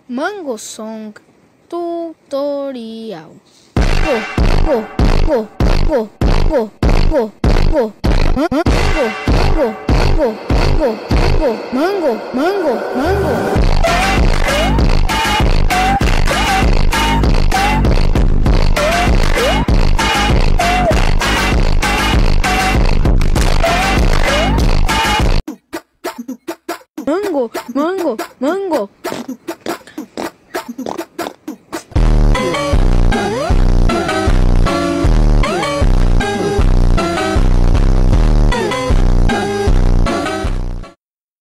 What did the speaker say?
Mango Song Tutorial. Go, go, go, go, go, go, go. Go, go, go, go, go. Mango, mango, mango.